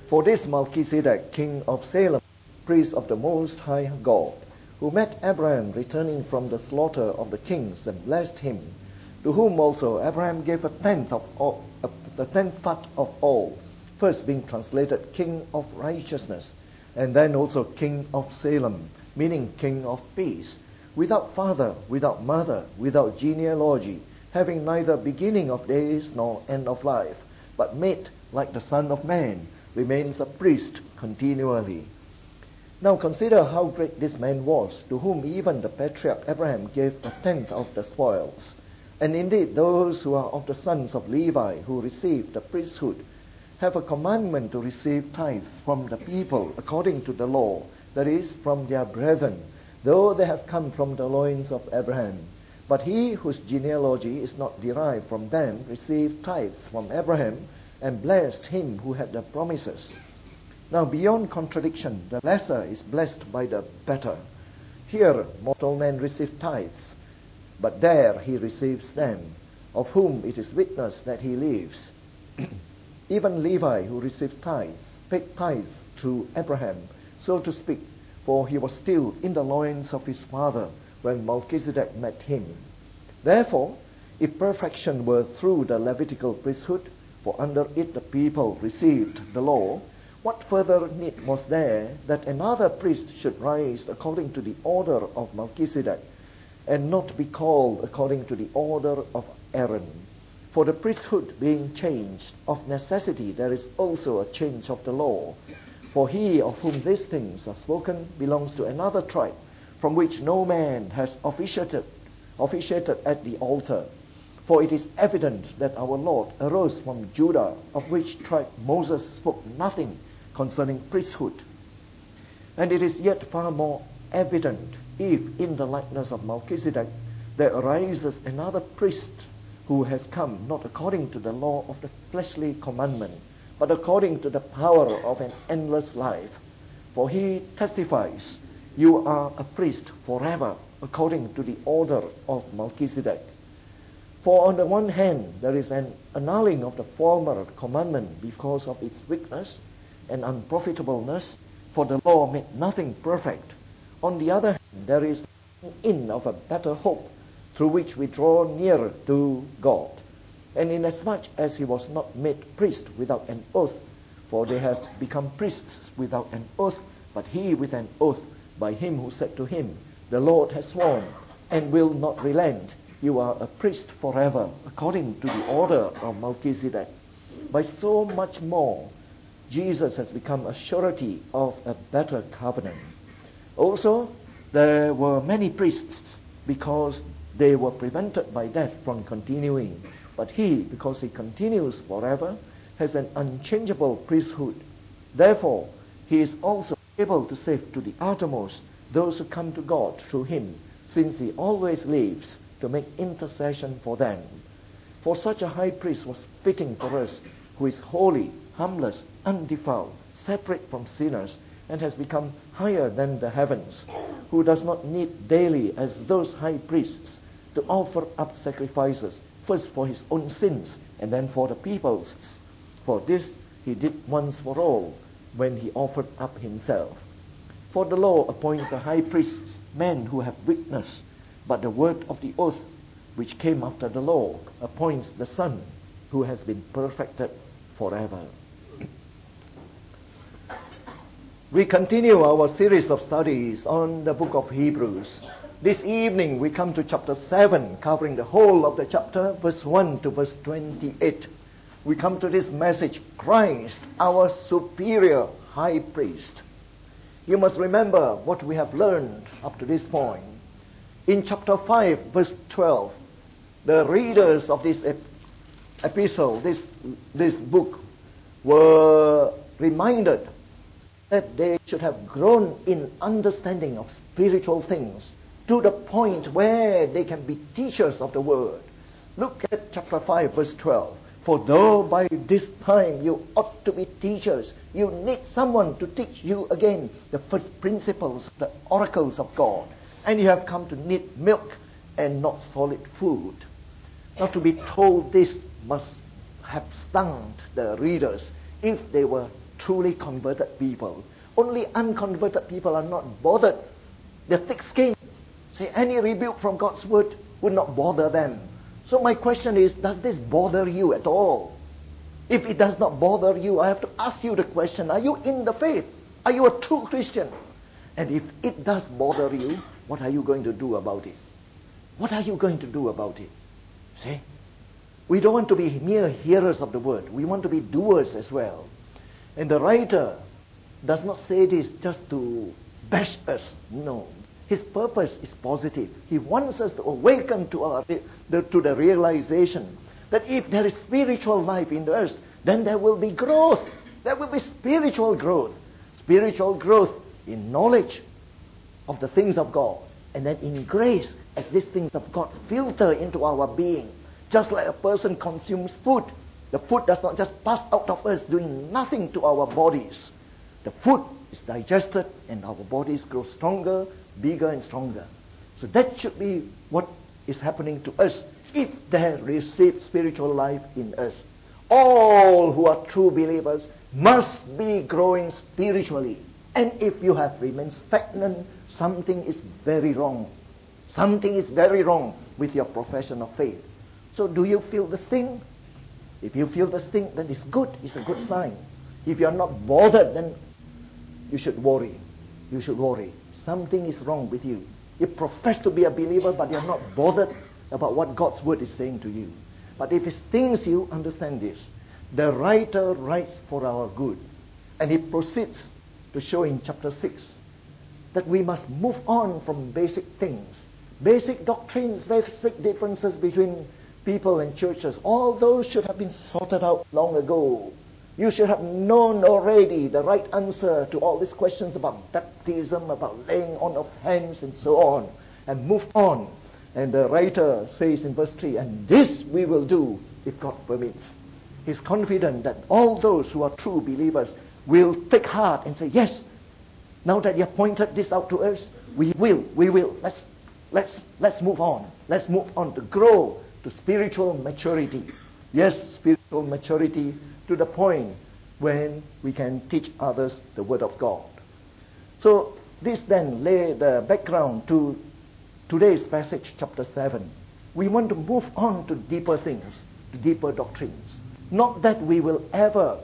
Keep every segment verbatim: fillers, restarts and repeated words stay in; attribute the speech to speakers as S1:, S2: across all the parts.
S1: For this Melchizedek, king of Salem, priest of the Most High God, who met Abraham returning from the slaughter of the kings and blessed him, to whom also Abraham gave a tenth of all, uh, the tenth part of all, first being translated king of righteousness, and then also king of Salem, meaning king of peace, without father, without mother, without genealogy, having neither beginning of days nor end of life, but made like the Son of Man, remains a priest continually. Now consider how great this man was, to whom even the patriarch Abraham gave a tenth of the spoils. And indeed those who are of the sons of Levi, who receive the priesthood, have a commandment to receive tithes from the people according to the law, that is, from their brethren, though they have come from the loins of Abraham. But he whose genealogy is not derived from them received tithes from Abraham, and blessed him who had the promises. Now beyond contradiction, the lesser is blessed by the better. Here mortal men receive tithes, but there he receives them, of whom it is witness that he lives. Even Levi, who received tithes, paid tithes through Abraham, so to speak, for he was still in the loins of his father when Melchizedek met him. Therefore, if perfection were through the Levitical priesthood, for under it the people received the law, what further need was there that another priest should rise according to the order of Melchizedek, and not be called according to the order of Aaron? For the priesthood being changed, of necessity there is also a change of the law. For he of whom these things are spoken belongs to another tribe, from which no man has officiated, officiated at the altar. For it is evident that our Lord arose from Judah, of which tribe Moses spoke nothing concerning priesthood. And it is yet far more evident if in the likeness of Melchizedek there arises another priest who has come not according to the law of the fleshly commandment, but according to the power of an endless life. For he testifies, "You are a priest forever, according to the order of Melchizedek." For on the one hand, there is an annulling of the former commandment because of its weakness and unprofitableness, for the law made nothing perfect. On the other hand, there is an in of a better hope, through which we draw nearer to God. And inasmuch as he was not made priest without an oath, for they have become priests without an oath, but he with an oath, by him who said to him, "The Lord has sworn, and will not relent, you are a priest forever, according to the order of Melchizedek." By so much more, Jesus has become a surety of a better covenant. Also, there were many priests, because they were prevented by death from continuing. But he, because he continues forever, has an unchangeable priesthood. Therefore, he is also able to save to the uttermost those who come to God through him, since he always lives to make intercession for them. For such a high priest was fitting for us, who is holy, harmless, undefiled, separate from sinners, and has become higher than the heavens, who does not need daily, as those high priests, to offer up sacrifices, first for his own sins, and then for the people's. For this he did once for all, when he offered up himself. For the law appoints a high priest, men who have weakness, but the word of the oath, which came after the law, appoints the Son, who has been perfected forever. We continue our series of studies on the book of Hebrews. This evening we come to chapter seven, covering the whole of the chapter, verse one to verse twenty-eight. We come to this message, Christ, our superior high priest. You must remember what we have learned up to this point. In chapter five, verse twelve, the readers of this ep- epistle, this, this book, were reminded that they should have grown in understanding of spiritual things to the point where they can be teachers of the word. Look at chapter five, verse twelve. For though by this time you ought to be teachers, you need someone to teach you again the first principles, the oracles of God. And you have come to need milk and not solid food. Now, to be told this must have stung the readers if they were truly converted people. Only unconverted people are not bothered. They're thick-skinned. See, any rebuke from God's word would not bother them. So my question is, does this bother you at all? If it does not bother you, I have to ask you the question, are you in the faith? Are you a true Christian? And if it does bother you, what are you going to do about it? What are you going to do about it? See? We don't want to be mere hearers of the word. We want to be doers as well. And the writer does not say this just to bash us. No. His purpose is positive. He wants us to awaken to, our, the, to the realization that if there is spiritual life in us, then there will be growth. There will be spiritual growth. Spiritual growth in knowledge of the things of God. And then in grace, as these things of God filter into our being. Just like a person consumes food, the food does not just pass out of us doing nothing to our bodies. The food is digested and our bodies grow stronger, bigger and stronger. So that should be what is happening to us if there receive spiritual life in us. All who are true believers must be growing spiritually. And if you have remained stagnant, something is very wrong. Something is very wrong with your profession of faith. So do you feel the sting? If you feel the sting, then it's good. It's a good sign. If you're not bothered, then you should worry. You should worry. Something is wrong with you. You profess to be a believer, but you're not bothered about what God's word is saying to you. But if it stings you, understand this. The writer writes for our good. And he proceeds to show in chapter six that we must move on from basic things. Basic doctrines, basic differences between people and churches, all those should have been sorted out long ago. You should have known already the right answer to all these questions about baptism, about laying on of hands and so on, and move on. And the writer says in verse three, and this we will do if God permits. He's confident that all those who are true believers will take heart and say, yes, now that you have pointed this out to us, we will, we will. Let's, let's, let's move on. Let's move on to grow to spiritual maturity. Yes, spiritual maturity to the point when we can teach others the word of God. So this then lay the background to today's passage, chapter seven. We want to move on to deeper things, to deeper doctrines. Not that we will ever,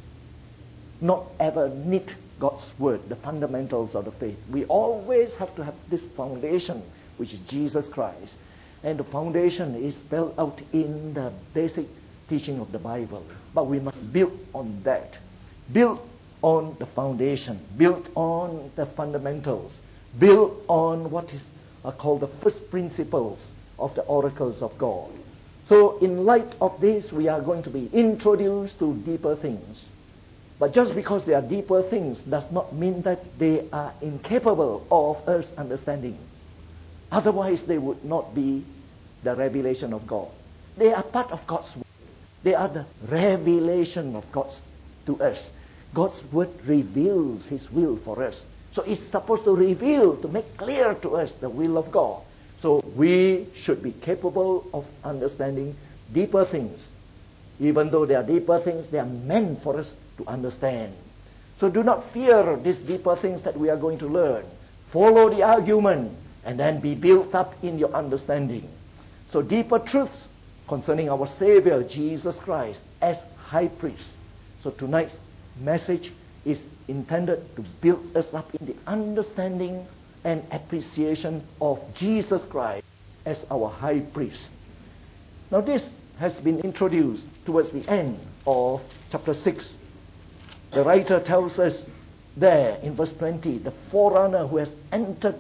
S1: not ever need God's word, the fundamentals of the faith. We always have to have this foundation, which is Jesus Christ. And the foundation is spelled out in the basic teaching of the Bible. But we must build on that. Build on the foundation. Build on the fundamentals. Build on what is are called the first principles of the oracles of God. So in light of this, we are going to be introduced to deeper things. But just because they are deeper things does not mean that they are incapable of us understanding. Otherwise, they would not be the revelation of God. They are part of God's word. They are the revelation of God to us. God's word reveals His will for us. So it's supposed to reveal, to make clear to us the will of God. So we should be capable of understanding deeper things. Even though they are deeper things, they are meant for us to understand. So do not fear these deeper things that we are going to learn. Follow the argument and then be built up in your understanding. So deeper truths concerning our Savior, Jesus Christ, as high priest. So tonight's message is intended to build us up in the understanding and appreciation of Jesus Christ as our high priest. Now this has been introduced towards the end of chapter six. The writer tells us there in verse twenty, the forerunner who has entered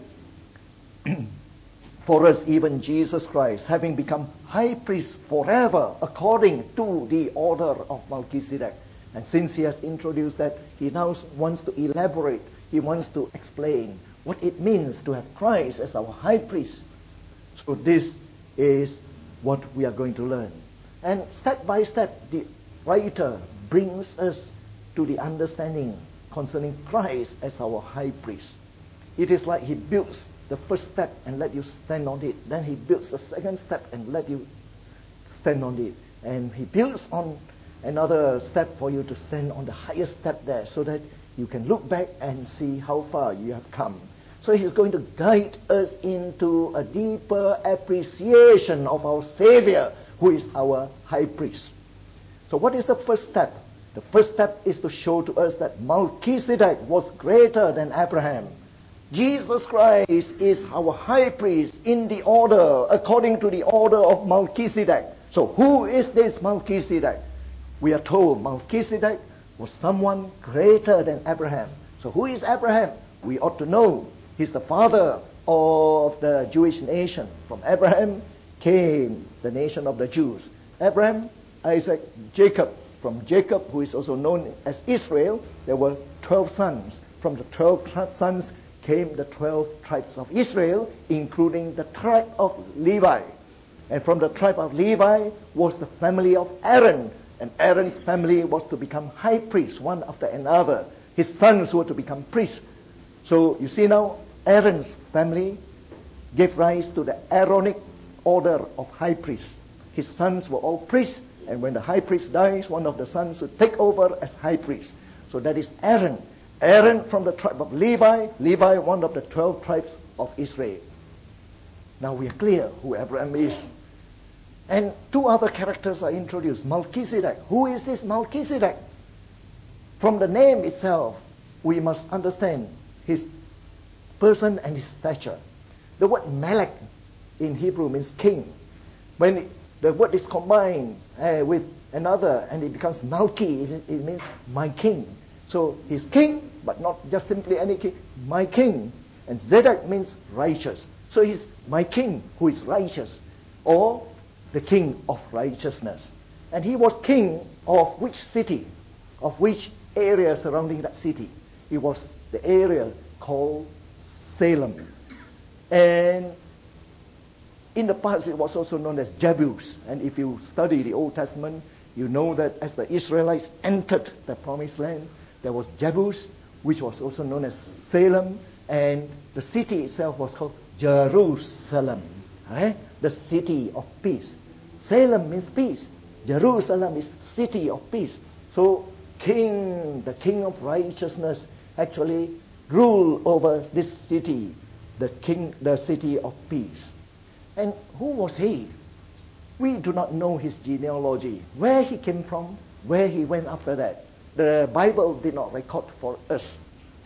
S1: for us, even Jesus Christ, having become high priest forever according to the order of Melchizedek. And since he has introduced that, he now wants to elaborate, he wants to explain what it means to have Christ as our high priest. So this is what we are going to learn. And step by step, the writer brings us to the understanding concerning Christ as our high priest. It is like he builds the first step and let you stand on it. Then he builds the second step and let you stand on it. And he builds on another step for you to stand on the highest step there so that you can look back and see how far you have come. So he's going to guide us into a deeper appreciation of our Savior, who is our high priest. So what is the first step? The first step is to show to us that Melchizedek was greater than Abraham. Jesus Christ is our high priest in the order, according to the order of Melchizedek. So who is this Melchizedek? We are told Melchizedek was someone greater than Abraham. So who is Abraham? We ought to know. He's the father of the Jewish nation. From Abraham came the nation of the Jews. Abraham, Isaac, Jacob. From Jacob, who is also known as Israel, there were twelve sons. From the twelve sons came the twelve tribes of Israel, including the tribe of Levi. And from the tribe of Levi was the family of Aaron. And Aaron's family was to become high priests, one after another. His sons were to become priests. So you see now, Aaron's family gave rise to the Aaronic order of high priests. His sons were all priests, and when the high priest dies, one of the sons would take over as high priest. So that is Aaron. Aaron from the tribe of Levi, Levi one of the twelve tribes of Israel. Now we are clear who Abraham is. And two other characters are introduced. Melchizedek. Who is this Melchizedek? From the name itself, we must understand his person and his stature. The word Melech in Hebrew means king. When the word is combined uh, with another and it becomes Malki, it, it means my king. So he's king, but not just simply any king, my king. And Zedek means righteous. So he's my king who is righteous, or the king of righteousness. And he was king of which city? Of which area surrounding that city? It was the area called Salem. And in the past, it was also known as Jebus. And if you study the Old Testament, you know that as the Israelites entered the Promised Land, there was Jebus, which was also known as Salem, and the city itself was called Jerusalem, okay? The city of peace. Salem means peace. Jerusalem is city of peace. So king, the king of righteousness, actually ruled over this city, the king, the city of peace. And who was he? We do not know his genealogy, where he came from, where he went after that. The Bible did not record for us.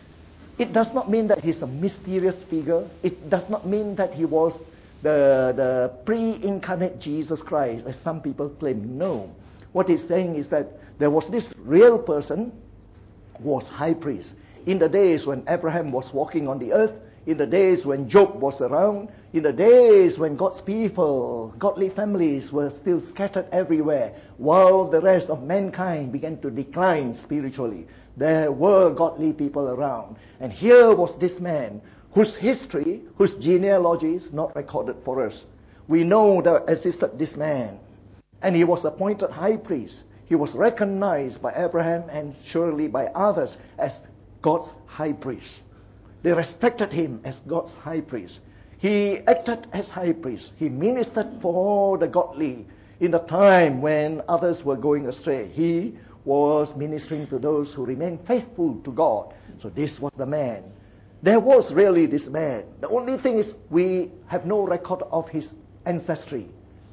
S1: It does not mean that he's a mysterious figure. It does not mean that he was the, the pre-incarnate Jesus Christ, as some people claim. No. What he's saying is that there was this real person who was high priest. In the days when Abraham was walking on the earth, in the days when Job was around, in the days when God's people, godly families were still scattered everywhere, while the rest of mankind began to decline spiritually, there were godly people around. And here was this man whose history, whose genealogy is not recorded for us. We know there existed this man, and he was appointed high priest. He was recognized by Abraham and surely by others as God's high priest. They respected him as God's high priest. He acted as high priest. He ministered for the godly in the time when others were going astray. He was ministering to those who remained faithful to God. So this was the man. There was really this man. The only thing is we have no record of his ancestry.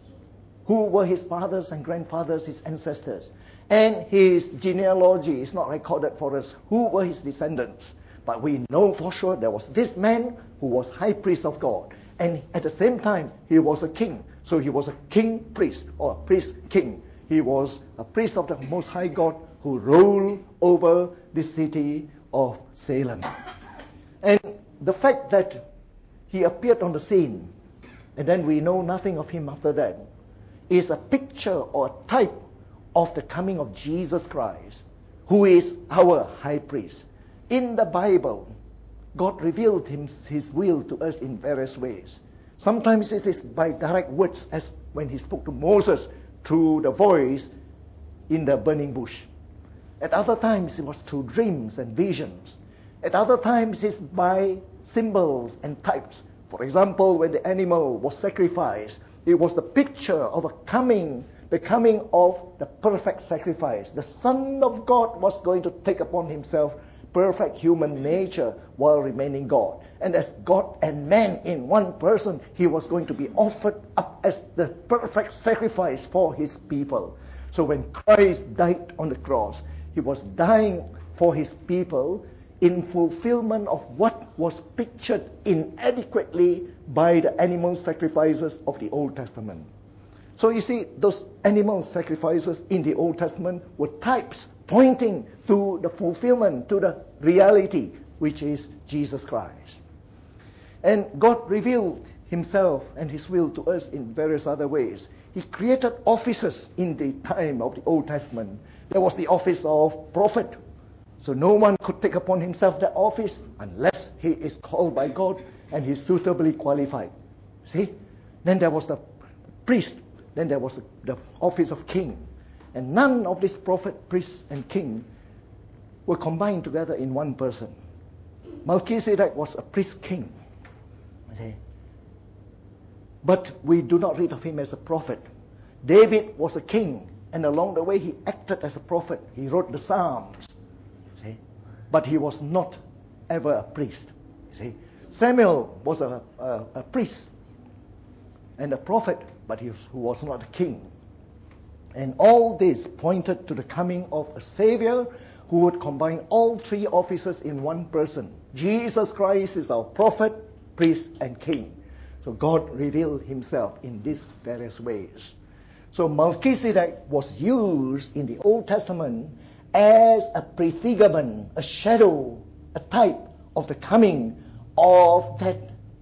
S1: Who were his fathers and grandfathers, his ancestors? And his genealogy is not recorded for us. Who were his descendants? But we know for sure there was this man who was high priest of God. And at the same time, he was a king. So he was a king priest, or a priest king. He was a priest of the Most High God who ruled over the city of Salem. And the fact that he appeared on the scene, and then we know nothing of him after that, is a picture or a type of the coming of Jesus Christ, who is our high priest. In the Bible, God revealed him, his will to us in various ways. Sometimes it is by direct words, as when he spoke to Moses through the voice in the burning bush. At other times, it was through dreams and visions. At other times, it's by symbols and types. For example, when the animal was sacrificed, it was the picture of a coming, the coming of the perfect sacrifice. The Son of God was going to take upon himself perfect human nature while remaining God. And as God and man in one person, he was going to be offered up as the perfect sacrifice for his people. So when Christ died on the cross, he was dying for his people in fulfillment of what was pictured inadequately by the animal sacrifices of the Old Testament. So you see, those animal sacrifices in the Old Testament were types pointing to the fulfillment, to the reality, which is Jesus Christ. And God revealed himself and his will to us in various other ways. He created offices in the time of the Old Testament. There was the office of prophet. So no one could take upon himself that office unless he is called by God and he's suitably qualified. See? Then there was the priest. Then there was the, the office of king. And none of these prophet, priests, and king were combined together in one person. Melchizedek was a priest king. See? But we do not read of him as a prophet. David was a king, and along the way he acted as a prophet. He wrote the Psalms. See? But he was not ever a priest. See? Samuel was a, a, a priest and a prophet, but he was, who was not a king. And all this pointed to the coming of a Savior who would combine all three offices in one person. Jesus Christ is our prophet, priest, and king. So God revealed himself in these various ways. So Melchizedek was used in the Old Testament as a prefigurement, a shadow, a type of the coming of that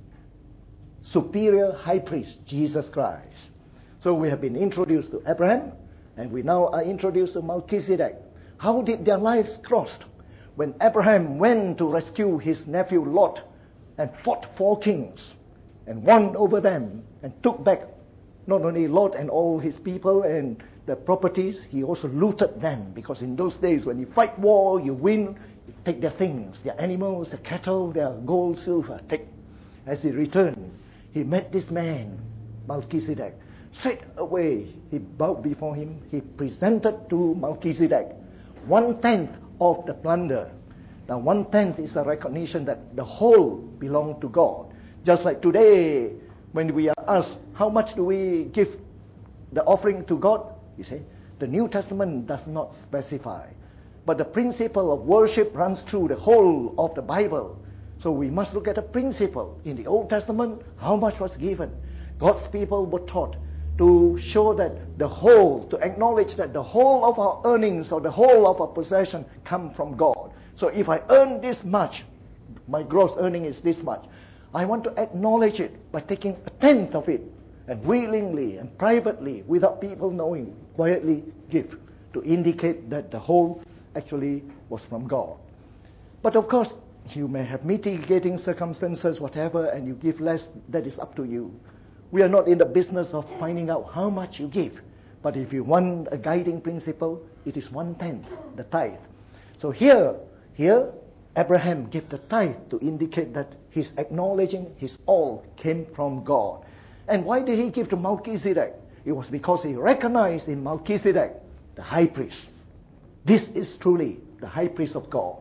S1: superior high priest, Jesus Christ. So we have been introduced to Abraham, and we now are introduced to Melchizedek. How did their lives cross? When Abraham went to rescue his nephew Lot and fought four kings and won over them and took back not only Lot and all his people and the properties, he also looted them, because in those days when you fight war, you win, you take their things, their animals, their cattle, their gold, silver, take. As he returned, he met this man, Melchizedek. Straight away, he bowed before him. He presented to Melchizedek one-tenth of the plunder. Now, one-tenth is a recognition that the whole belonged to God. Just like today, when we are asked, how much do we give the offering to God? You see, the New Testament does not specify. But the principle of worship runs through the whole of the Bible. So we must look at the principle. In the Old Testament, how much was given? God's people were taught to show that the whole, to acknowledge that the whole of our earnings or the whole of our possession come from God. So if I earn this much, my gross earning is this much, I want to acknowledge it by taking a tenth of it and willingly and privately, without people knowing, quietly give to indicate that the whole actually was from God. But of course, you may have mitigating circumstances, whatever, and you give less, that is up to you. We are not in the business of finding out how much you give. But if you want a guiding principle, it is one-tenth, the tithe. So here, here, Abraham gave the tithe to indicate that he's acknowledging his all came from God. And why did he give to Melchizedek? It was because he recognized in Melchizedek the high priest. This is truly the high priest of God.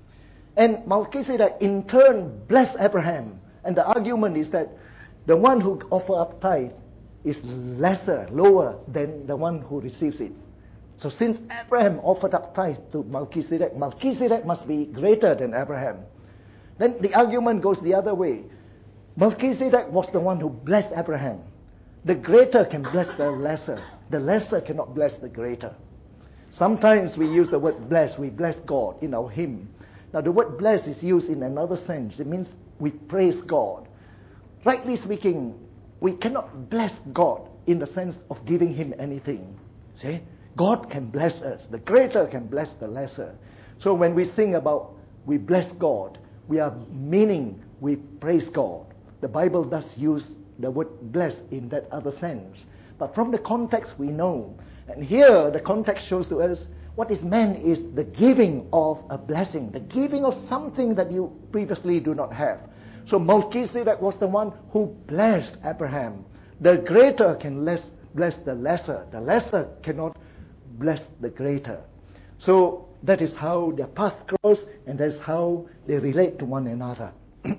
S1: And Melchizedek in turn blessed Abraham. And the argument is that the one who offers up tithe is lesser, lower than the one who receives it. So since Abraham offered up tithe to Melchizedek, Melchizedek must be greater than Abraham. Then the argument goes the other way. Melchizedek was the one who blessed Abraham. The greater can bless the lesser. The lesser cannot bless the greater. Sometimes we use the word bless. We bless God in our hymn. Now the word bless is used in another sense. It means we praise God. Rightly speaking, we cannot bless God in the sense of giving him anything. See? God can bless us. The greater can bless the lesser. So when we sing about we bless God, we are meaning we praise God. The Bible does use the word bless in that other sense. But from the context we know, and here the context shows to us what is meant is the giving of a blessing, the giving of something that you previously do not have. So Melchizedek was the one who blessed Abraham. The greater can bless, bless the lesser. The lesser cannot bless the greater. So that is how their path grows, and that is how they relate to one another.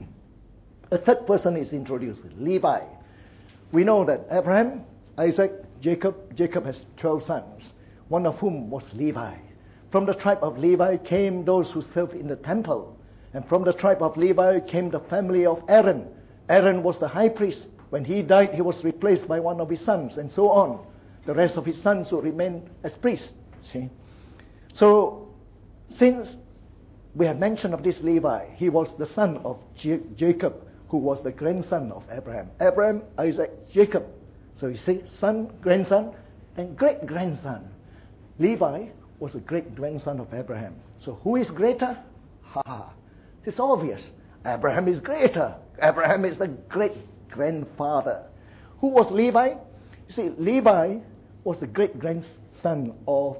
S1: A third person is introduced, Levi. We know that Abraham, Isaac, Jacob, Jacob has twelve sons, one of whom was Levi. From the tribe of Levi came those who served in the temple. And from the tribe of Levi came the family of Aaron. Aaron was the high priest. When he died, he was replaced by one of his sons, and so on. The rest of his sons would remain as priests. See? So, since we have mention of this Levi, he was the son of J- Jacob, who was the grandson of Abraham. Abraham, Isaac, Jacob. So you see, son, grandson, and great-grandson. Levi was a great-grandson of Abraham. So who is greater? Ha ha. It's obvious. Abraham is greater. Abraham is the great-grandfather. Who was Levi? You see, Levi was the great-grandson of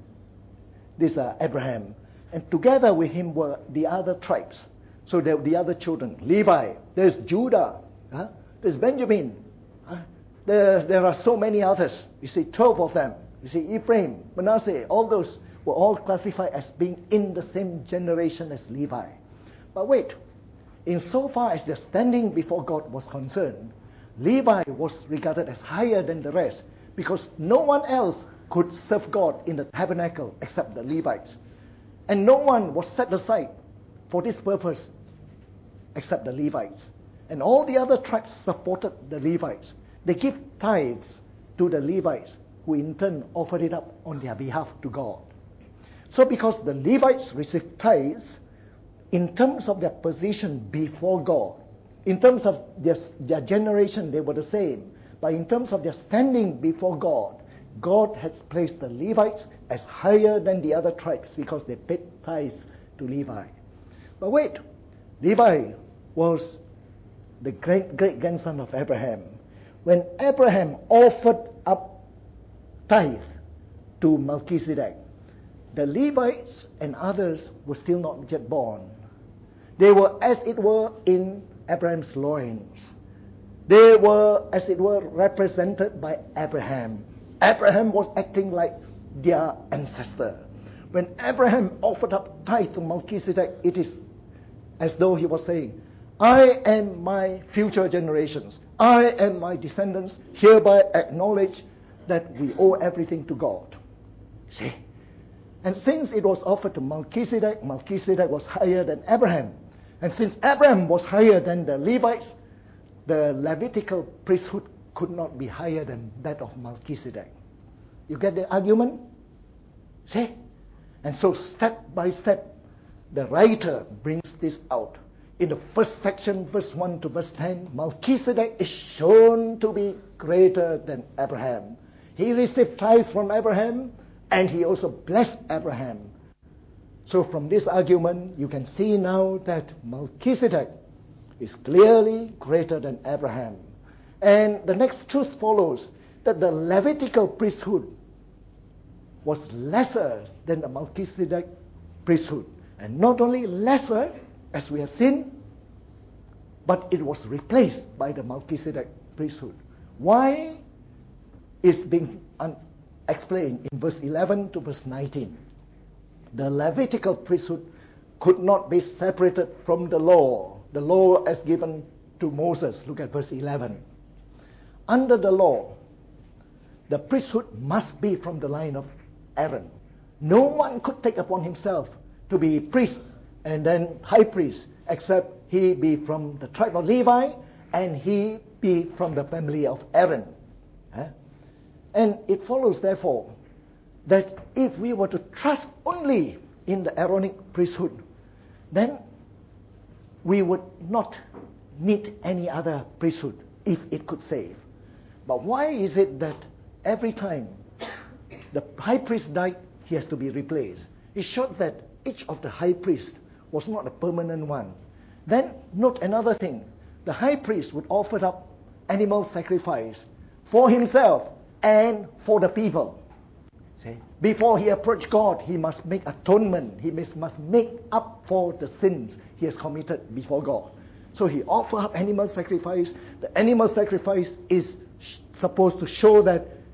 S1: this uh, Abraham. And together with him were the other tribes. So there were the other children. Levi, there's Judah, huh? There's Benjamin. Huh? There, there are so many others. You see, twelve of them. You see, Ephraim, Manasseh, all those were all classified as being in the same generation as Levi. But wait, insofar as their standing before God was concerned, Levi was regarded as higher than the rest, because no one else could serve God in the tabernacle except the Levites. And no one was set aside for this purpose except the Levites. And all the other tribes supported the Levites. They give tithes to the Levites, who in turn offered it up on their behalf to God. So because the Levites received tithes, in terms of their position before God, in terms of their, their generation, they were the same. But in terms of their standing before God, God has placed the Levites as higher than the other tribes because they paid tithes to Levi. But wait, Levi was the great great grandson of Abraham. When Abraham offered up tithe to Melchizedek, the Levites and others were still not yet born. They were, as it were, in Abraham's loins. They were, as it were, represented by Abraham. Abraham was acting like their ancestor. When Abraham offered up tithe to Melchizedek, it is as though he was saying, I and my future generations, I and my descendants hereby acknowledge that we owe everything to God. See? And since it was offered to Melchizedek, Melchizedek was higher than Abraham. And since Abraham was higher than the Levites, the Levitical priesthood could not be higher than that of Melchizedek. You get the argument? See? And so step by step, the writer brings this out. In the first section, verse one to verse ten, Melchizedek is shown to be greater than Abraham. He received tithes from Abraham, and he also blessed Abraham. So from this argument, you can see now that Melchizedek is clearly greater than Abraham. And the next truth follows, that the Levitical priesthood was lesser than the Melchizedek priesthood. And not only lesser, as we have seen, but it was replaced by the Melchizedek priesthood. Why is being un- explained in verse eleven to verse nineteen. The Levitical priesthood could not be separated from the law, the law as given to Moses. Look at verse eleven. Under the law, the priesthood must be from the line of Aaron. No one could take upon himself to be priest and then high priest, except he be from the tribe of Levi and he be from the family of Aaron. Eh? And it follows, therefore, that if we were to trust only in the Aaronic priesthood, then we would not need any other priesthood if it could save. But why is it that every time the high priest died, he has to be replaced? It showed that each of the high priests was not a permanent one. Then, note another thing. The high priest would offer up animal sacrifice for himself and for the people. See? Before he approached God, he must make atonement. He must make up for the sins he has committed before God. So he offered up animal sacrifice. The animal sacrifice is sh- supposed to show that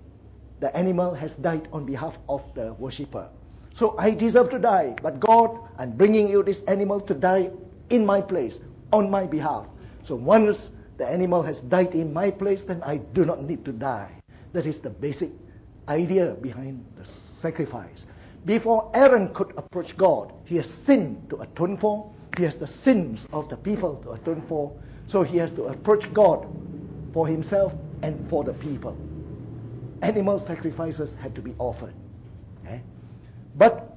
S1: the animal has died on behalf of the worshipper. So I deserve to die, but God, I'm bringing you this animal to die in my place, on my behalf. So once the animal has died in my place, then I do not need to die. That is the basic idea behind the sacrifice. Before Aaron could approach God, he has sin to atone for. He has the sins of the people to atone for. So he has to approach God for himself and for the people. Animal sacrifices had to be offered. Okay? But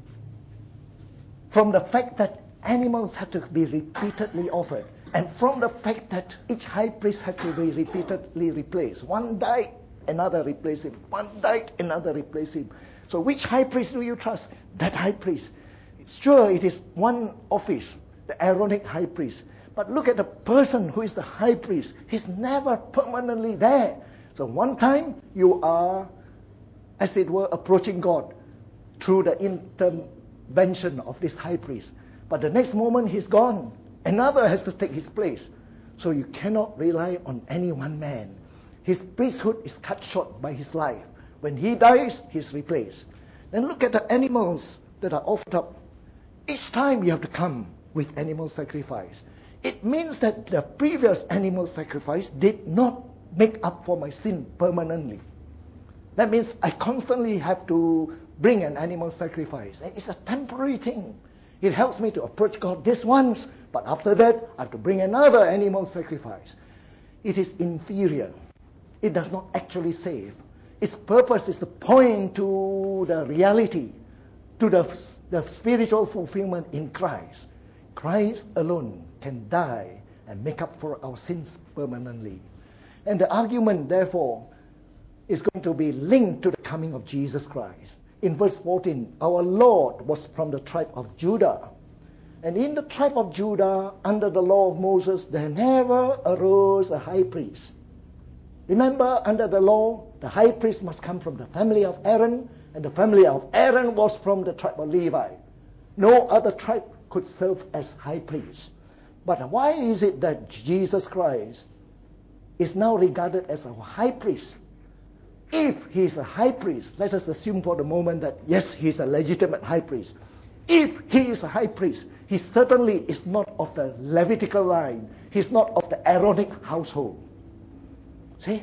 S1: from the fact that animals had to be repeatedly offered, and from the fact that each high priest has to be repeatedly replaced, one died, another replaced him, one died, another replaced him. So which high priest do you trust? That high priest. Sure, it is one office, the Aaronic high priest. But look at the person who is the high priest. He's never permanently there. So one time you are, as it were, approaching God through the intervention of this high priest. But the next moment he's gone. Another has to take his place. So you cannot rely on any one man. His priesthood is cut short by his life. When he dies, he's replaced. Then look at the animals that are offered up. Each time you have to come with animal sacrifice. It means that the previous animal sacrifice did not make up for my sin permanently. That means I constantly have to bring an animal sacrifice. And it's a temporary thing. It helps me to approach God this once, but after that, I have to bring another animal sacrifice. It is inferior. It does not actually save. Its purpose is to point to the reality, to the, the spiritual fulfillment in Christ. Christ alone can die and make up for our sins permanently. And the argument, therefore, is going to be linked to the coming of Jesus Christ. In verse fourteen, our Lord was from the tribe of Judah. And in the tribe of Judah, under the law of Moses, there never arose a high priest. Remember, under the law, the high priest must come from the family of Aaron, and the family of Aaron was from the tribe of Levi. No other tribe could serve as high priest. But why is it that Jesus Christ is now regarded as a high priest? If he is a high priest, let us assume for the moment that yes, he is a legitimate high priest. If he is a high priest, he certainly is not of the Levitical line. He's not of the Aaronic household. See?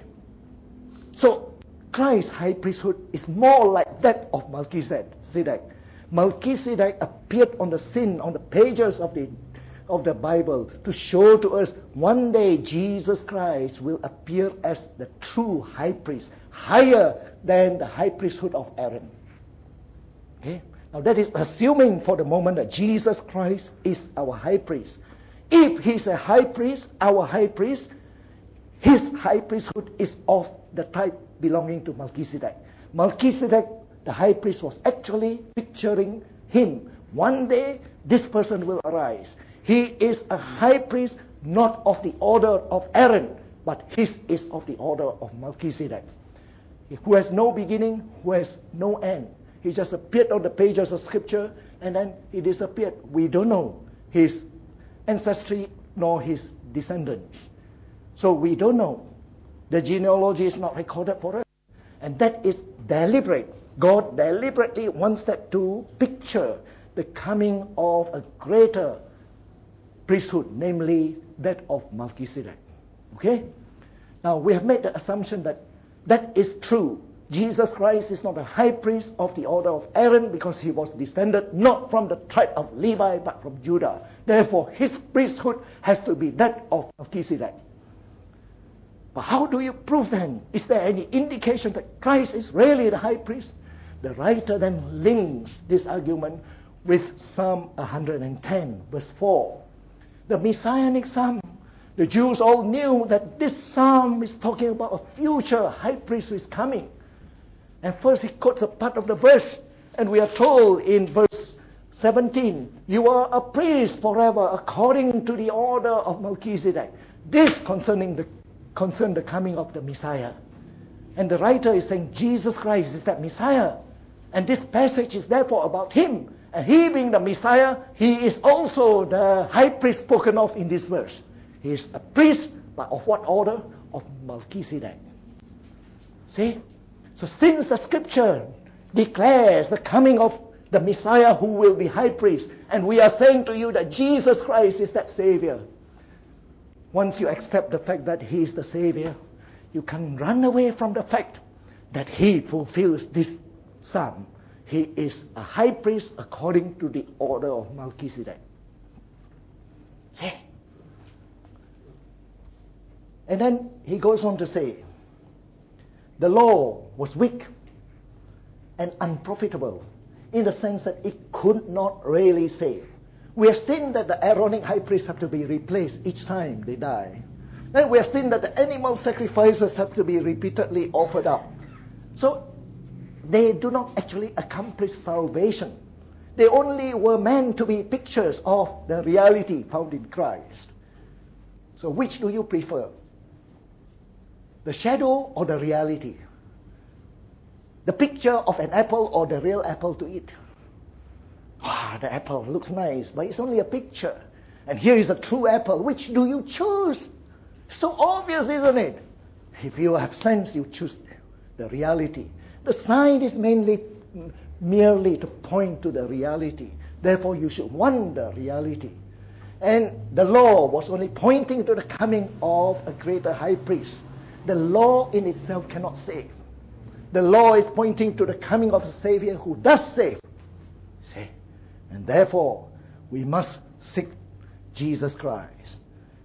S1: So Christ's high priesthood is more like that of Melchizedek. Melchizedek appeared on the scene, on the pages of the of the Bible, to show to us one day Jesus Christ will appear as the true high priest, higher than the high priesthood of Aaron. Okay? Now that is assuming for the moment that Jesus Christ is our high priest. If he's a high priest, our high priest, his high priesthood is of the type belonging to Melchizedek. Melchizedek, the high priest, was actually picturing him. One day, this person will arise. He is a high priest, not of the order of Aaron, but his is of the order of Melchizedek, who has no beginning, who has no end. He just appeared on the pages of Scripture, and then he disappeared. We don't know his ancestry nor his descendants. So we don't know. The genealogy is not recorded for us. And that is deliberate. God deliberately wants that to picture the coming of a greater priesthood, namely that of Melchizedek. Okay? Now, we have made the assumption that that is true. Jesus Christ is not a high priest of the order of Aaron because he was descended not from the tribe of Levi but from Judah. Therefore, his priesthood has to be that of Melchizedek. But how do you prove then? Is there any indication that Christ is really the high priest? The writer then links this argument with Psalm one hundred ten, verse four. The Messianic Psalm. The Jews all knew that this psalm is talking about a future high priest who is coming. And first he quotes a part of the verse, and we are told in verse seventeen, you are a priest forever according to the order of Melchizedek. This concerning the concern the coming of the Messiah. And the writer is saying Jesus Christ is that Messiah. And this passage is therefore about him. And he being the Messiah, he is also the high priest spoken of in this verse. He is a priest, but of what order? Of Melchizedek. See?
S2: So since the scripture declares the coming of the Messiah who will be high priest, and we are saying to you that Jesus Christ is that Savior, once you accept the fact that He is the Savior, you can run away from the fact that He fulfills this psalm. He is a high priest according to the order of Melchizedek. See? And then he goes on to say, the law was weak and unprofitable in the sense that it could not really save. We have seen that the Aaronic high priests have to be replaced each time they die. And we have seen that the animal sacrifices have to be repeatedly offered up. So they do not actually accomplish salvation. They only were meant to be pictures of the reality found in Christ. So which do you prefer? The shadow or the reality? The picture of an apple or the real apple to eat? Ah, the apple looks nice, but it's only a picture. And here is a true apple. Which do you choose? So obvious, isn't it? If you have sense, you choose the reality. The sign is mainly merely to point to the reality. Therefore, you should want the reality. And the law was only pointing to the coming of a greater high priest. The law in itself cannot save. The law is pointing to the coming of a Savior who does save. See? And therefore, we must seek Jesus Christ.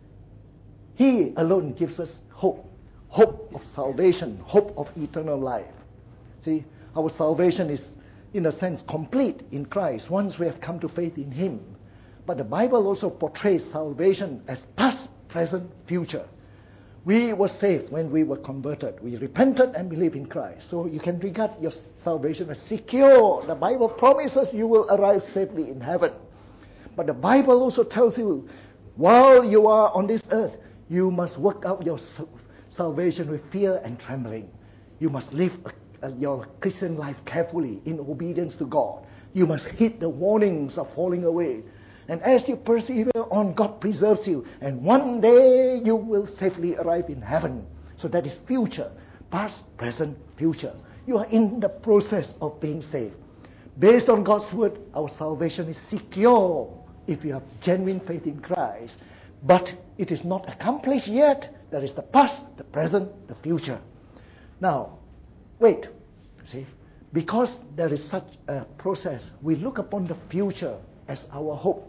S2: He alone gives us hope. Hope of salvation, hope of eternal life. See, our salvation is, in a sense, complete in Christ once we have come to faith in Him. But the Bible also portrays salvation as past, present, future. We were saved when we were converted. We repented and believed in Christ. So you can regard your salvation as secure. The Bible promises you will arrive safely in heaven. But the Bible also tells you, while you are on this earth, you must work out your salvation with fear and trembling. You must live a, a, your Christian life carefully in obedience to God. You must heed the warnings of falling away. And as you persevere on, God preserves you. And one day you will safely arrive in heaven. So that is future. Past, present, future. You are in the process of being saved. Based on God's word, our salvation is secure if you have genuine faith in Christ. But it is not accomplished yet. There is the past, the present, the future. Now, wait. See, because there is such a process, we look upon the future as our hope.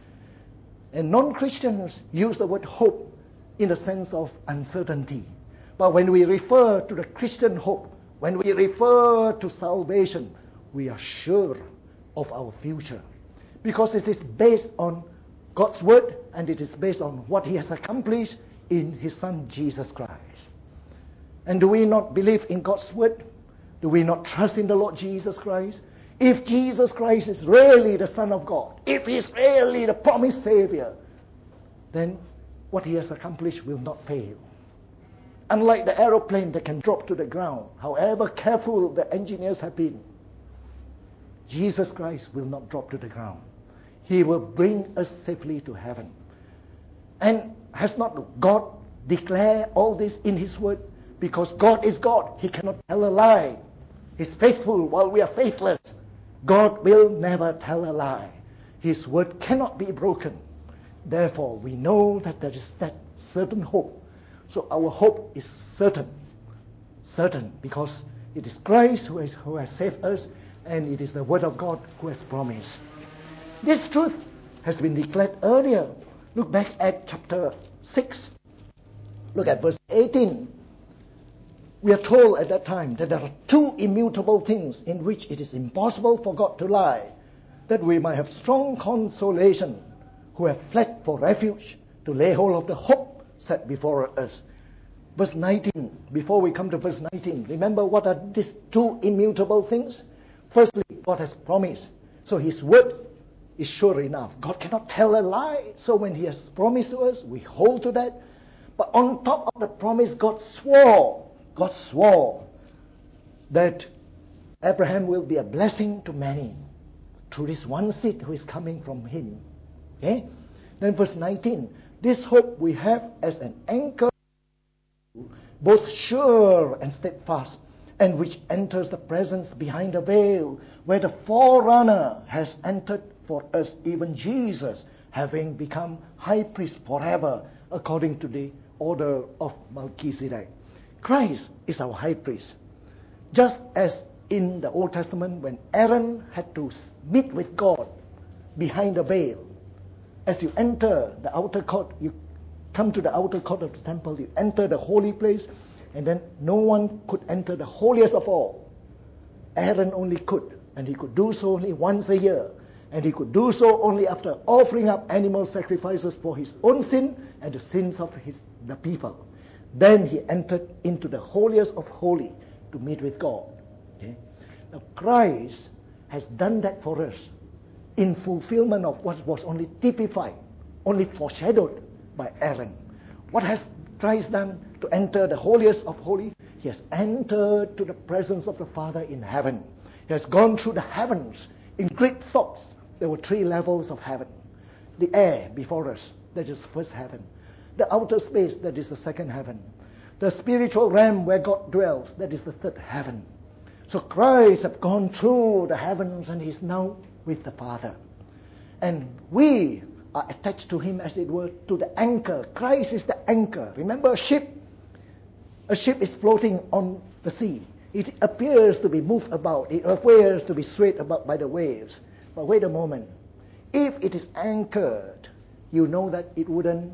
S2: And non-Christians use the word hope in the sense of uncertainty. But when we refer to the Christian hope, when we refer to salvation, we are sure of our future. Because it is based on God's word and it is based on what He has accomplished in His Son Jesus Christ. And do we not believe in God's word? Do we not trust in the Lord Jesus Christ? If Jesus Christ is really the Son of God, if He is really the promised Savior, then what He has accomplished will not fail. Unlike the aeroplane that can drop to the ground, however careful the engineers have been, Jesus Christ will not drop to the ground. He will bring us safely to heaven. And has not God declared all this in His word? Because God is God. He cannot tell a lie. He's faithful while we are faithless. God will never tell a lie. His word cannot be broken. Therefore, we know that there is that certain hope. So our hope is certain. Certain because it is Christ who has, who has saved us, and it is the word of God who has promised. This truth has been declared earlier. Look back at chapter six. Look at verse eighteen. We are told at that time that there are two immutable things in which it is impossible for God to lie, that we might have strong consolation, who have fled for refuge to lay hold of the hope set before us. Verse nineteen, before we come to verse nineteen, remember what are these two immutable things? Firstly, God has promised. So His word is sure enough. God cannot tell a lie. So when He has promised to us, we hold to that. But on top of the promise, God swore. God swore that Abraham will be a blessing to many through this one seed who is coming from him. Okay? Then verse nineteen. This hope we have as an anchor, both sure and steadfast, and which enters the presence behind the veil, where the forerunner has entered for us, even Jesus, having become high priest forever, according to the order of Melchizedek. Christ is our high priest. Just as in the Old Testament, when Aaron had to meet with God behind the veil, as you enter the outer court, you come to the outer court of the temple, you enter the holy place, and then no one could enter the holiest of all. Aaron only could, and he could do so only once a year, and he could do so only after offering up animal sacrifices for his own sin and the sins of his the people. Then he entered into the holiest of holy to meet with God. Okay? Now Christ has done that for us in fulfillment of what was only typified, only foreshadowed by Aaron. What has Christ done to enter the holiest of holy? He has entered to the presence of the Father in heaven. He has gone through the heavens. In Greek thoughts, there were three levels of heaven. The air before us, that is first heaven. The outer space, that is the second heaven. The spiritual realm where God dwells, that is the third heaven. So Christ has gone through the heavens and is now with the Father. And we are attached to him, as it were, to the anchor. Christ is the anchor. Remember a ship? A ship is floating on the sea. It appears to be moved about. It appears to be swayed about by the waves. But wait a moment. If it is anchored, you know that it wouldn't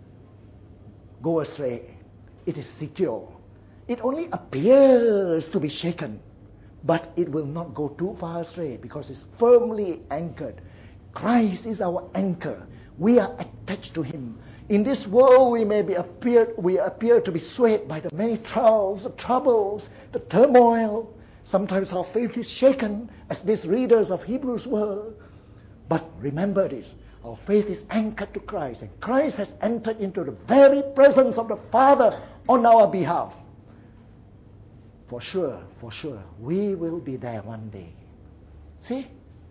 S2: go astray. It is secure. It only appears to be shaken, but it will not go too far astray because it's firmly anchored. Christ is our anchor. We are attached to him. In this world, we may be appear we appear to be swayed by the many trials, the troubles, the turmoil. Sometimes our faith is shaken, as these readers of Hebrews were. But remember this, our faith is anchored to Christ, and Christ has entered into the very presence of the Father on our behalf. For sure, for sure, we will be there one day. See?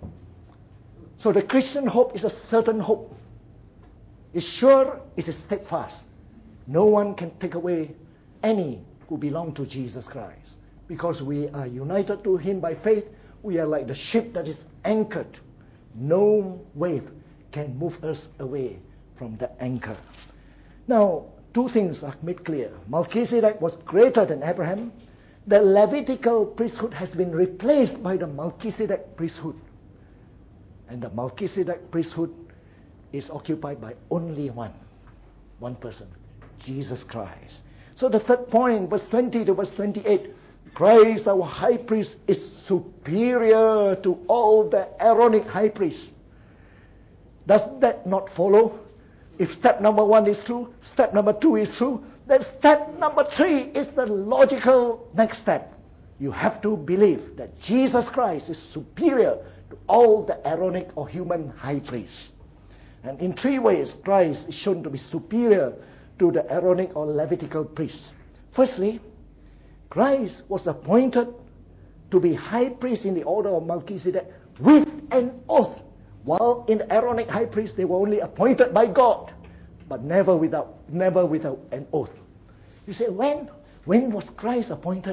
S2: So the Christian hope is a certain hope. It's sure, it is steadfast. No one can take away any who belong to Jesus Christ. Because we are united to him by faith, we are like the ship that is anchored. No wave can move us away from the anchor. Now, two things are made clear. Melchizedek was greater than Abraham. The Levitical priesthood has been replaced by the Melchizedek priesthood. And the Melchizedek priesthood is occupied by only one, one person, Jesus Christ. So the third point, verse twenty to verse twenty-eight, Christ, our high priest, is superior to all the Aaronic high priests. Does that not follow? If step number one is true, step number two is true, then step number three is the logical next step. You have to believe that Jesus Christ is superior to all the Aaronic or human high priests. And in three ways, Christ is shown to be superior to the Aaronic or Levitical priests. Firstly, Christ was appointed to be high priest in the order of Melchizedek with an oath. While in the Aaronic high priest, they were only appointed by God, but never without, never without an oath. You say, when? When was Christ appointed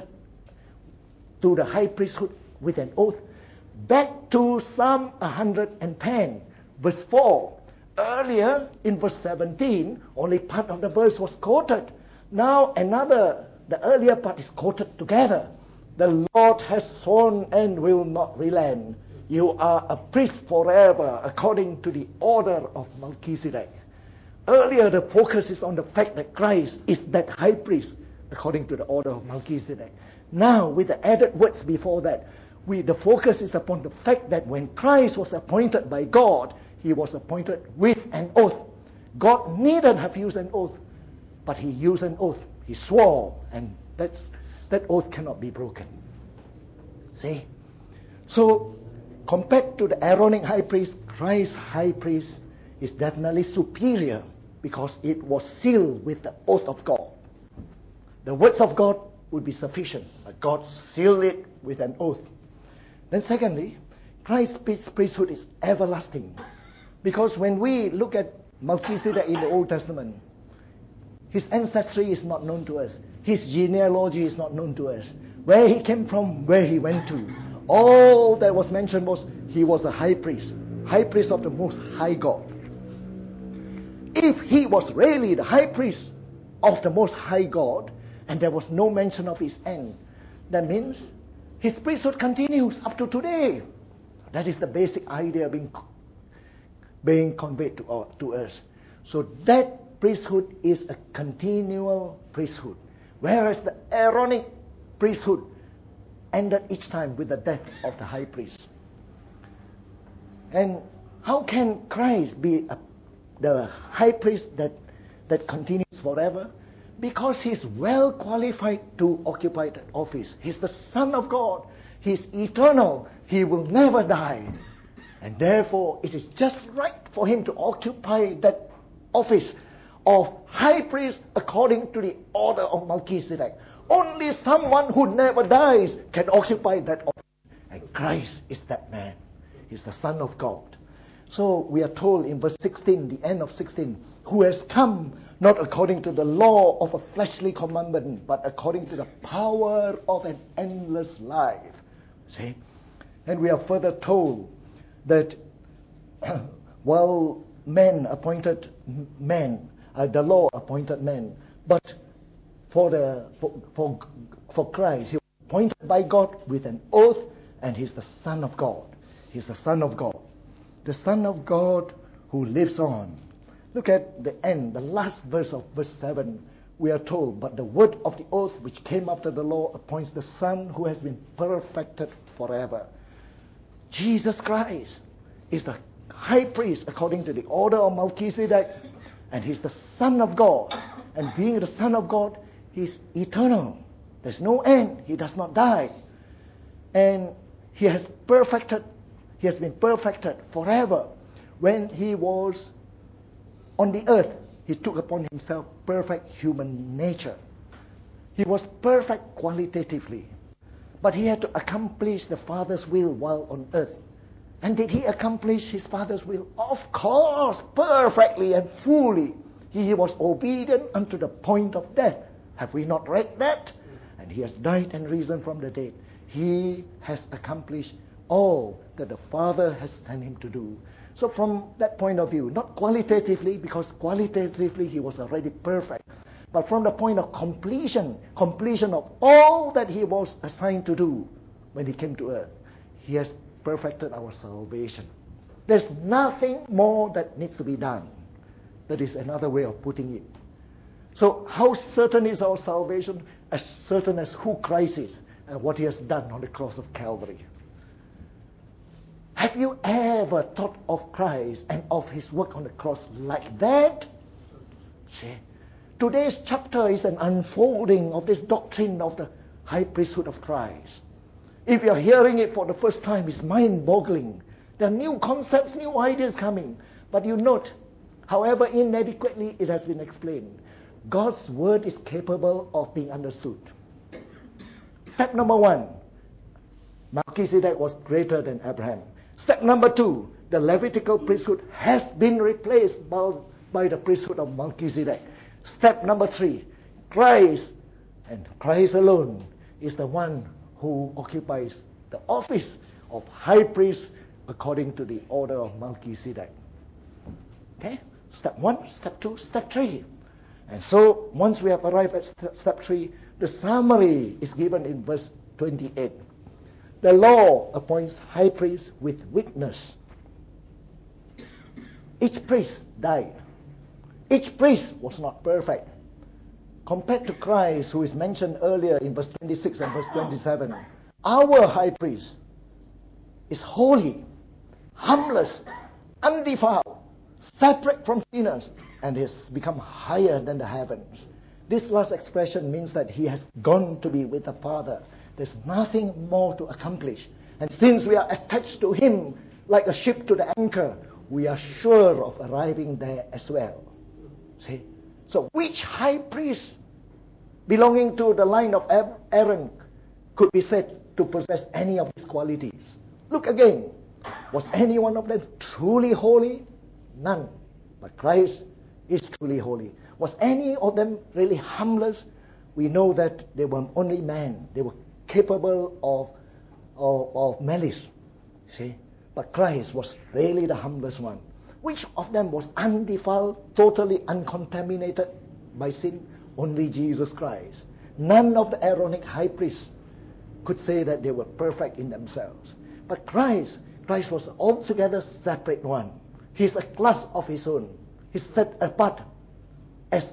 S2: to the high priesthood with an oath? Back to Psalm one hundred ten, verse four. Earlier, in verse seventeen, only part of the verse was quoted. Now another, the earlier part is quoted together. The Lord has sworn and will not relent. You are a priest forever, according to the order of Melchizedek. Earlier, the focus is on the fact that Christ is that high priest, according to the order of Melchizedek. Now, with the added words before that, we, the focus is upon the fact that when Christ was appointed by God, he was appointed with an oath. God needn't have used an oath, but he used an oath. He swore, and that's, that oath cannot be broken. See? So, compared to the Aaronic high priest, Christ's high priest is definitely superior because it was sealed with the oath of God. The words of God would be sufficient, but God sealed it with an oath. Then secondly, Christ's priesthood is everlasting. Because when we look at Melchizedek in the Old Testament, his ancestry is not known to us. His genealogy is not known to us. where he came from, where he went to. All that was mentioned was he was a high priest, high priest of the Most High God. If he was really the high priest of the Most High God, and there was no mention of his end, that means his priesthood continues up to today. That is the basic idea being, being conveyed to, uh, to us. So that priesthood is a continual priesthood, whereas the Aaronic priesthood ended each time with the death of the high priest. And how can Christ be a, the high priest that, that continues forever? Because he's well qualified to occupy that office. He's the Son of God. He's eternal. He will never die. And therefore, it is just right for him to occupy that office of high priest according to the order of Melchizedek. Only someone who never dies can occupy that office. And Christ is that man. He's the Son of God. So we are told in verse sixteen, the end of sixteen, who has come not according to the law of a fleshly commandment, but according to the power of an endless life. See? And we are further told that while men appointed men, uh, the law appointed men, but for the for, for for Christ, he was appointed by God with an oath, and he's the Son of God. He's the Son of God. The Son of God who lives on. Look at the end, the last verse of verse seven. We are told, but the word of the oath which came after the law appoints the Son who has been perfected forever. Jesus Christ is the high priest according to the order of Melchizedek, and he's the Son of God. And being the Son of God, he's eternal. There's no end. He does not die. And he has perfected, he has been perfected forever. When he was on the earth, he took upon himself perfect human nature. He was perfect qualitatively, but he had to accomplish the Father's will while on earth. And did he accomplish his Father's will? Of course, perfectly and fully. He was obedient unto the point of death. Have we not read that? And he has died and risen from the dead. He has accomplished all that the Father has sent him to do. So from that point of view, not qualitatively, because qualitatively he was already perfect, but from the point of completion, completion of all that he was assigned to do when he came to earth, he has perfected our salvation. There's nothing more that needs to be done. That is another way of putting it. So how certain is our salvation? As certain as who Christ is and what he has done on the cross of Calvary. Have you ever thought of Christ and of his work on the cross like that? See, today's chapter is an unfolding of this doctrine of the high priesthood of Christ. If you're hearing it for the first time, it's mind-boggling. There are new concepts, new ideas coming. But you note, however inadequately it has been explained, God's word is capable of being understood. Step number one, Melchizedek was greater than Abraham. Step number two, the Levitical priesthood has been replaced by, by the priesthood of Melchizedek. Step number three, Christ, and Christ alone, is the one who occupies the office of high priest according to the order of Melchizedek. Okay? Step one, step two, step three. And so, once we have arrived at step, step three, the summary is given in verse twenty-eight. The law appoints high priests with weakness. Each priest died. Each priest was not perfect. Compared to Christ, who is mentioned earlier in verse twenty-six and verse twenty-seven, our high priest is holy, harmless, undefiled, separate from sinners, and has become higher than the heavens. This last expression means that he has gone to be with the Father. There's nothing more to accomplish. And since we are attached to him like a ship to the anchor, we are sure of arriving there as well. See? So which high priest belonging to the line of Aaron could be said to possess any of these qualities? Look again. Was any one of them truly holy? None. But Christ is truly holy. Was any of them really harmless? We know that they were only men. They were capable of, of, of malice. See? But Christ was really the humblest one. Which of them was undefiled, totally uncontaminated by sin? Only Jesus Christ. None of the Aaronic high priests could say that they were perfect in themselves. But Christ, Christ was altogether separate one. He's a class of his own. He's set apart as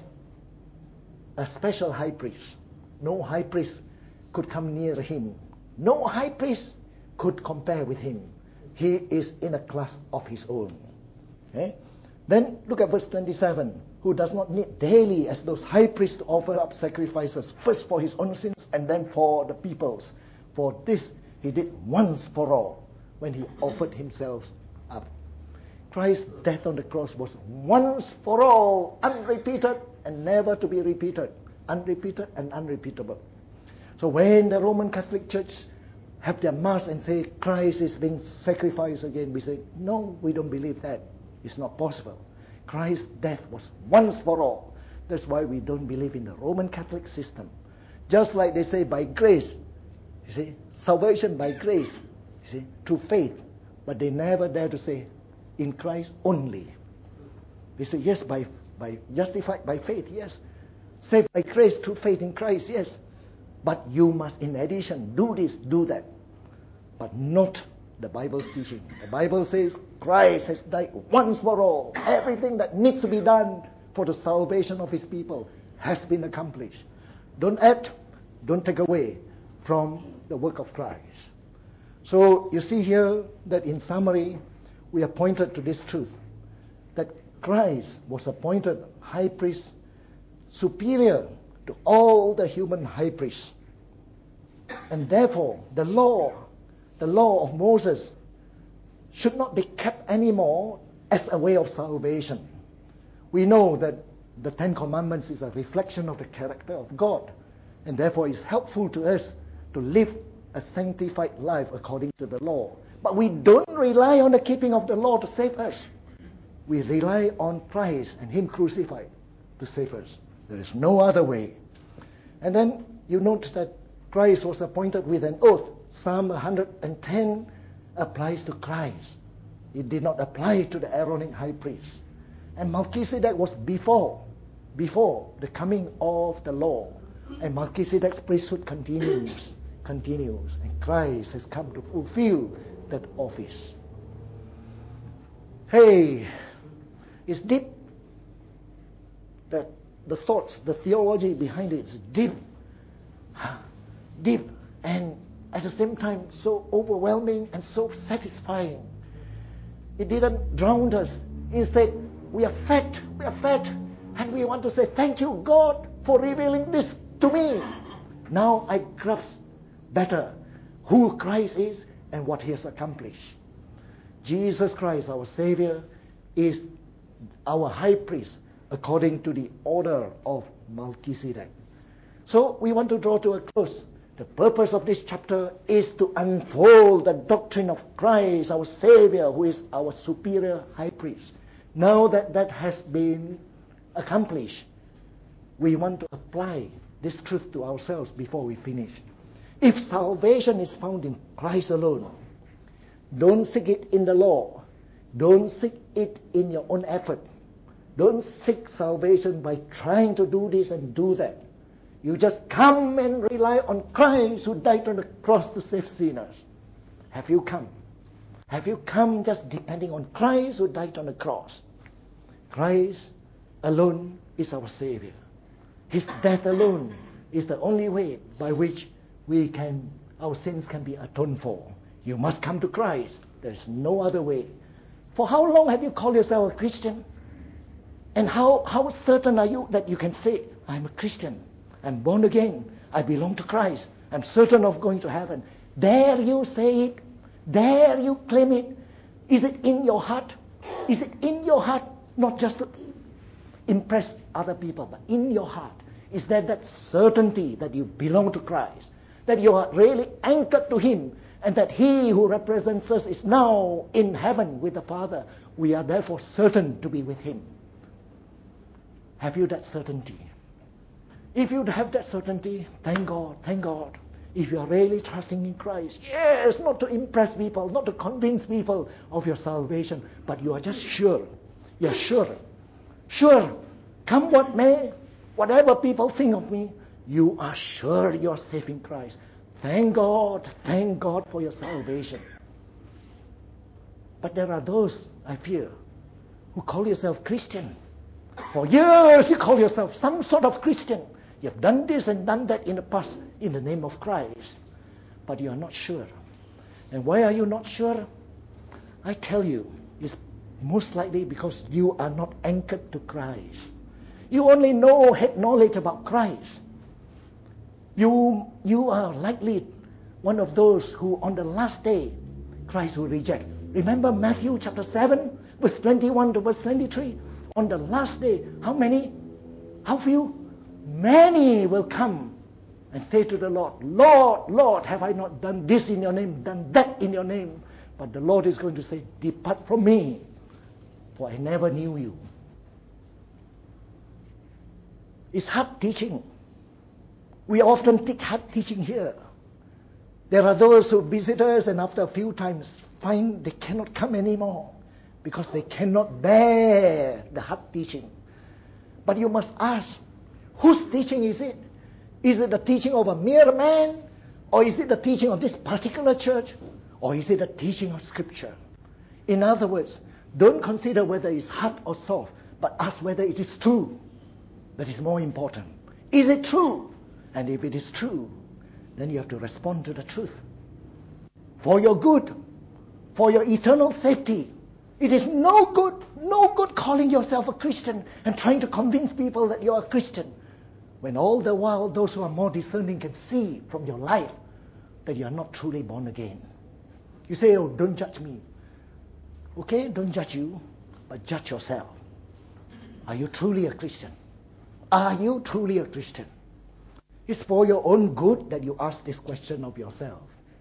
S2: a special high priest. No high priest could come near him. No high priest could compare with him. He is in a class of his own. Okay? Then look at verse twenty-seven. Who does not need daily as those high priests to offer up sacrifices, first for his own sins and then for the people's. For this he did once for all when he offered himself up. Christ's death on the cross was once for all, unrepeated and never to be repeated. Unrepeated and unrepeatable. So when the Roman Catholic Church have their mass and say Christ is being sacrificed again, we say, no, we don't believe that. It's not possible. Christ's death was once for all. That's why we don't believe in the Roman Catholic system. Just like they say by grace, you see, salvation by grace, you see, through faith. But they never dare to say in Christ only. They say yes, by by justified by faith, yes. Saved by grace through faith in Christ, yes. But you must in addition do this, do that. But not the Bible's teaching. The Bible says Christ has died once for all. Everything that needs to be done for the salvation of his people has been accomplished. Don't add, don't take away from the work of Christ. So you see here that in summary, we are pointed to this truth, that Christ was appointed high priest superior to all the human high priests. And therefore, the law, the law of Moses should not be kept anymore as a way of salvation. We know that the Ten Commandments is a reflection of the character of God, and therefore it's helpful to us to live a sanctified life according to the law. But we don't rely on the keeping of the law to save us. We rely on Christ and him crucified to save us. There is no other way. And then you note that Christ was appointed with an oath. Psalm one hundred ten applies to Christ. It did not apply to the Aaronic high priest. And Melchizedek was before, before the coming of the law. And Melchizedek's priesthood continues, continues. And Christ has come to fulfill that office. Hey, it's deep. That the thoughts, the theology behind it is deep. Deep and at the same time so overwhelming and so satisfying. It didn't drown us. Instead, we are fed, we are fed, and we want to say, thank you, God, for revealing this to me. Now I grasp better who Christ is and what he has accomplished. Jesus Christ, our Savior, is our high priest according to the order of Melchizedek. So we want to draw to a close. The purpose of this chapter is to unfold the doctrine of Christ, our Savior, who is our superior high priest. Now that that has been accomplished, we want to apply this truth to ourselves before we finish. If salvation is found in Christ alone, don't seek it in the law. Don't seek it in your own effort. Don't seek salvation by trying to do this and do that. You just come and rely on Christ who died on the cross to save sinners. Have you come? Have you come just depending on Christ who died on the cross? Christ alone is our Savior. His death alone is the only way by which we can, our sins can be atoned for. You must come to Christ. There is no other way. For how long have you called yourself a Christian? And how, how certain are you that you can say, I'm a Christian, I'm born again, I belong to Christ, I'm certain of going to heaven? Dare you say it? Dare you claim it? Is it in your heart? Is it in your heart, not just to impress other people, but in your heart? Is there that certainty that you belong to Christ, that you are really anchored to him, and that he who represents us is now in heaven with the Father? We are therefore certain to be with him. Have you that certainty? If you have that certainty, thank God, thank God. if you are really trusting in Christ. Yes, not to impress people, not to convince people of your salvation, but you are just sure. You're sure. Sure. Come what may, whatever people think of me, you are sure you are safe in Christ. Thank God, thank God for your salvation. But there are those, I fear, who call yourself Christian. For years you call yourself some sort of Christian. You have done this and done that in the past in the name of Christ. But you are not sure. And why are you not sure? I tell you, it's most likely because you are not anchored to Christ. You only know, had knowledge about Christ. You, you are likely one of those who on the last day Christ will reject. Remember Matthew chapter seven, verse twenty-one to verse twenty-three. On the last day, how many? How few? Many will come and say to the Lord, Lord, Lord, have I not done this in your name, done that in your name? But the Lord is going to say, depart from me, for I never knew you. It's hard teaching. We often teach hard teaching here. There are those who visit us and after a few times find they cannot come anymore because they cannot bear the hard teaching. But you must ask, whose teaching is it? Is it the teaching of a mere man? Or is it the teaching of this particular church? Or is it the teaching of Scripture? In other words, don't consider whether it's hard or soft, but ask whether it is true. That is more important. Is it true? And if it is true, then you have to respond to the truth. For your good, for your eternal safety. It is no good, no good calling yourself a Christian and trying to convince people that you are a Christian, when all the while those who are more discerning can see from your life that you are not truly born again. You say, oh, don't judge me. Okay, don't judge you, but judge yourself. Are you truly a Christian? Are you truly a Christian? It's for your own good that you ask this question of yourself.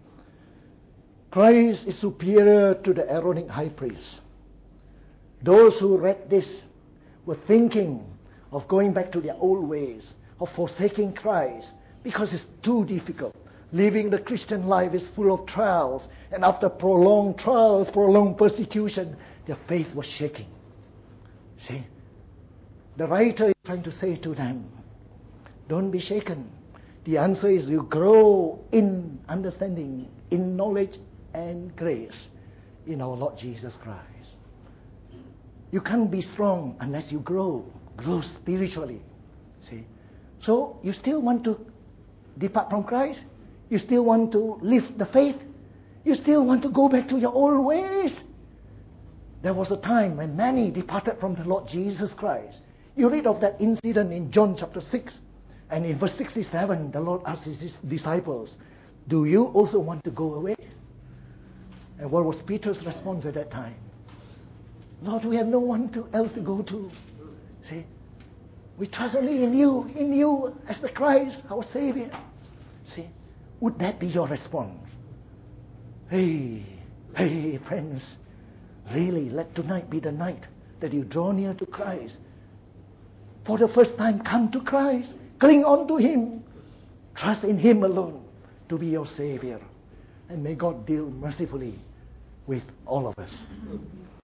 S2: Christ is superior to the Aaronic high priest. Those who read this were thinking of going back to their old ways, of forsaking Christ, because it's too difficult. Living the Christian life is full of trials, and after prolonged trials, prolonged persecution, their faith was shaking. See, the writer is trying to say to them, don't be shaken. The answer is you grow in understanding, in knowledge and grace in our Lord Jesus Christ. You can't be strong unless you grow, grow spiritually. See? So you still want to depart from Christ? You still want to live the faith? You still want to go back to your old ways? There was a time when many departed from the Lord Jesus Christ. You read of that incident in John chapter six. And in verse sixty-seven, the Lord asked his disciples, do you also want to go away? And what was Peter's response at that time? Lord, we have no one to, else to go to. See, we trust only in you, in you as the Christ, our Savior. See, would that be your response? Hey, hey, friends, really, let tonight be the night that you draw near to Christ. For the first time, come to Christ. Cling on to Him. Trust in Him alone to be your Savior. And may God deal mercifully with all of us.